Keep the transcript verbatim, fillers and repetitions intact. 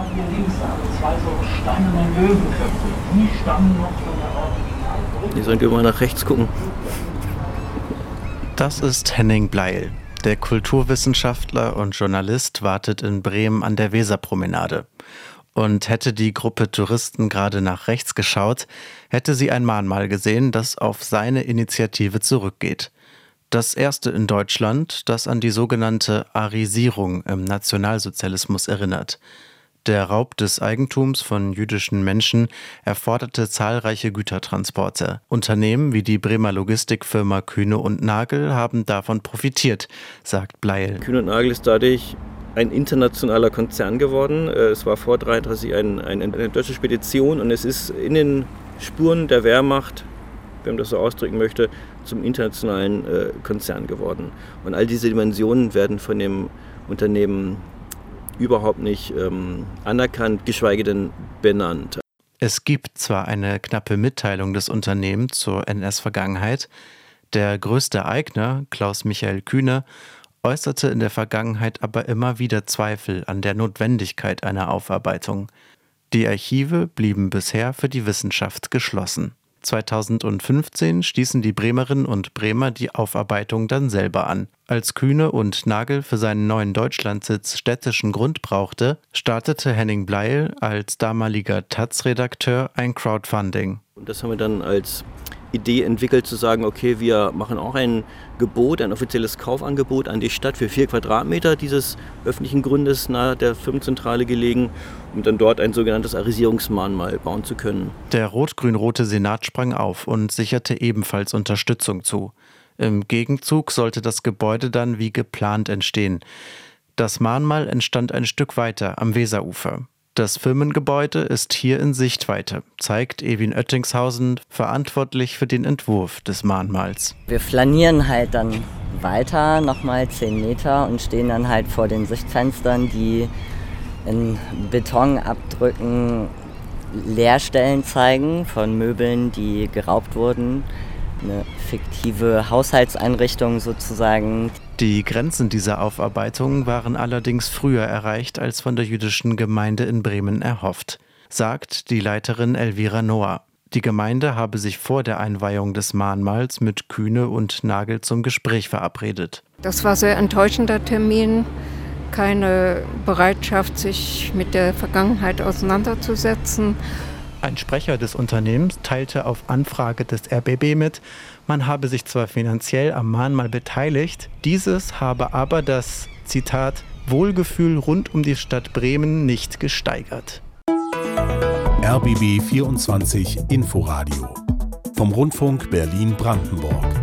hier links an zwei so steinerne Löwenköpfe. Die stammen noch von der Original. Hier sollen wir mal nach rechts gucken. Das ist Henning Bleil. Der Kulturwissenschaftler und Journalist wartet in Bremen an der Weserpromenade. Und hätte die Gruppe Touristen gerade nach rechts geschaut, hätte sie ein Mahnmal gesehen, das auf seine Initiative zurückgeht. Das erste in Deutschland, das an die sogenannte Arisierung im Nationalsozialismus erinnert. Der Raub des Eigentums von jüdischen Menschen erforderte zahlreiche Gütertransporte. Unternehmen wie die Bremer Logistikfirma Kühne und Nagel haben davon profitiert, sagt Bleil. Kühne und Nagel ist dadurch ein internationaler Konzern geworden. Es war vor neunzehnhundertdreiunddreißig ein, ein, eine deutsche Spedition und es ist in den Spuren der Wehrmacht, wenn man das so ausdrücken möchte, zum internationalen äh, Konzern geworden. Und all diese Dimensionen werden von dem Unternehmen überhaupt nicht ähm, anerkannt, geschweige denn benannt. Es gibt zwar eine knappe Mitteilung des Unternehmens zur N S-Vergangenheit, der größte Eigner, Klaus-Michael Kühne, äußerte in der Vergangenheit aber immer wieder Zweifel an der Notwendigkeit einer Aufarbeitung. Die Archive blieben bisher für die Wissenschaft geschlossen. zweitausendfünfzehn stießen die Bremerinnen und Bremer die Aufarbeitung dann selber an. Als Kühne und Nagel für seinen neuen Deutschlandsitz städtischen Grund brauchte, startete Henning Bleil als damaliger taz-Redakteur ein Crowdfunding. Und das haben wir dann als Idee entwickelt, zu sagen, okay, wir machen auch ein Gebot, ein offizielles Kaufangebot an die Stadt für vier Quadratmeter dieses öffentlichen Grundes nahe der Firmenzentrale gelegen, um dann dort ein sogenanntes Arisierungsmahnmal bauen zu können. Der rot-grün-rote Senat sprang auf und sicherte ebenfalls Unterstützung zu. Im Gegenzug sollte das Gebäude dann wie geplant entstehen. Das Mahnmal entstand ein Stück weiter am Weserufer. Das Firmengebäude ist hier in Sichtweite, zeigt Ewin Oettingshausen, verantwortlich für den Entwurf des Mahnmals. Wir flanieren halt dann weiter, nochmal zehn Meter und stehen dann halt vor den Sichtfenstern, die in Betonabdrücken Leerstellen zeigen von Möbeln, die geraubt wurden. Eine fiktive Haushaltseinrichtung sozusagen. Die Grenzen dieser Aufarbeitung waren allerdings früher erreicht als von der jüdischen Gemeinde in Bremen erhofft, sagt die Leiterin Elvira Noah. Die Gemeinde habe sich vor der Einweihung des Mahnmals mit Kühne und Nagel zum Gespräch verabredet. Das war sehr enttäuschender Termin. Keine Bereitschaft, sich mit der Vergangenheit auseinanderzusetzen. Ein Sprecher des Unternehmens teilte auf Anfrage des R B B mit, man habe sich zwar finanziell am Mahnmal beteiligt, dieses habe aber das, Zitat, Wohlgefühl rund um die Stadt Bremen nicht gesteigert. R B B vierundzwanzig Inforadio vom Rundfunk Berlin-Brandenburg.